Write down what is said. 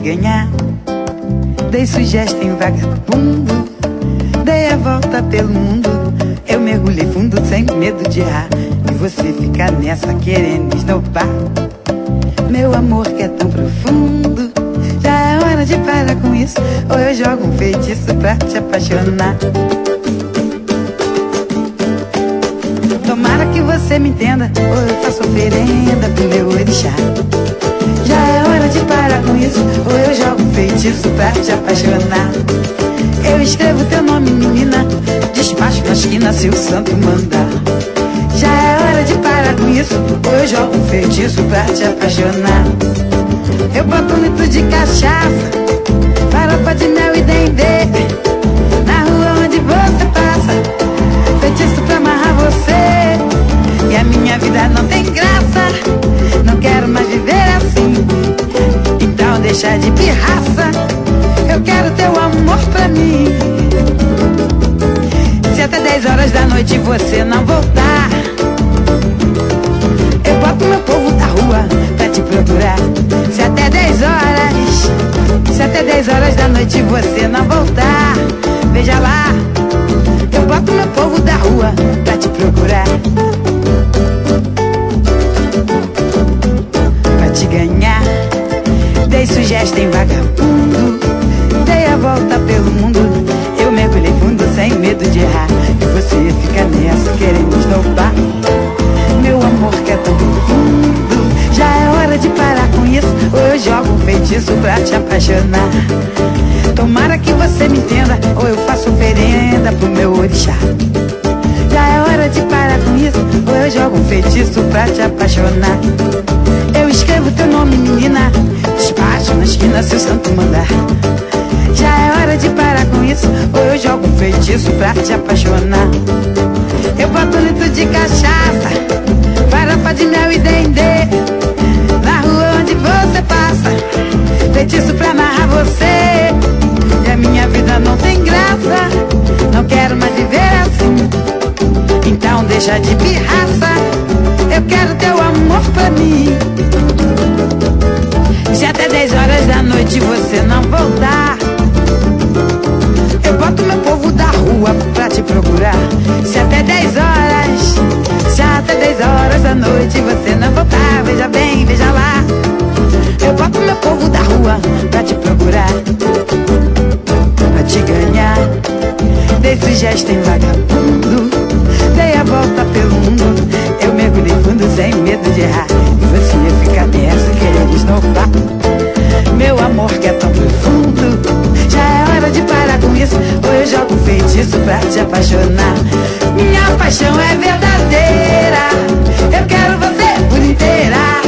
ganhar. Dei sugestão vagabundo, dei a volta pelo mundo. Eu mergulhei fundo sem medo de errar, e você fica nessa querendo esnobar. Meu amor que é tão profundo, já é hora de parar com isso, ou eu jogo um feitiço pra te apaixonar. Tomara que você me entenda, ou eu faço oferenda pro meu orixá. Já é hora de parar com isso, ou eu jogo um feitiço pra te apaixonar. Eu escrevo teu nome, menina, despacho na esquina se o santo mandar. Já é hora de parar com isso, ou eu jogo um feitiço pra te apaixonar. Eu boto um litro de cachaça, farofa de mel e dendê, na rua onde você passa, feitiço pra amarrar você. E a minha vida não tem graça, não quero mais viver assim. Então deixa de pirraça, eu quero teu amor pra mim. Se até 10 horas da noite você não voltar, eu boto meu povo da rua pra te procurar. Se até 10 horas, se até 10 horas da noite você não voltar, veja lá, eu boto meu povo da rua pra te procurar. Pra te ganhar, dei sugestão vagabundo, dei a volta pelo mundo. Eu mergulhei fundo sem medo de errar, e você fica nessa querendo esnobar. Meu amor que é tão profundo, já é hora de parar com isso, ou eu jogo um feitiço pra te apaixonar. Tomara que você me entenda, ou eu faço oferenda pro meu orixá. Já é hora de parar com isso, ou eu jogo um feitiço pra te apaixonar. Eu escrevo teu nome, menina, despacho na esquina se o santo mandar. Já é hora de parar com isso, ou eu jogo um feitiço pra te apaixonar. Eu boto um litro de cachaça, farofa de mel e dendê, na rua onde você passa, feitiço pra amarrar você. E a minha vida não tem graça, não quero mais viver assim. Então deixa de pirraça, eu quero teu amor pra mim. Se até 10 horas da noite você não voltar, eu boto meu povo da rua pra te procurar. Se até 10 horas, se até 10 horas da noite você não voltar, veja bem, veja lá, eu boto meu povo da rua pra te procurar. Pra te ganhar, dei sugestão vagabundo, dei a volta pelo mundo. Eu mergulhei fundo sem medo de errar, e você fica nessa querendo esnobar. Meu amor que é tão profundo, já é hora de parar com isso, ou eu jogo um feitiço pra te apaixonar. Minha paixão é verdadeira, eu quero você por inteira.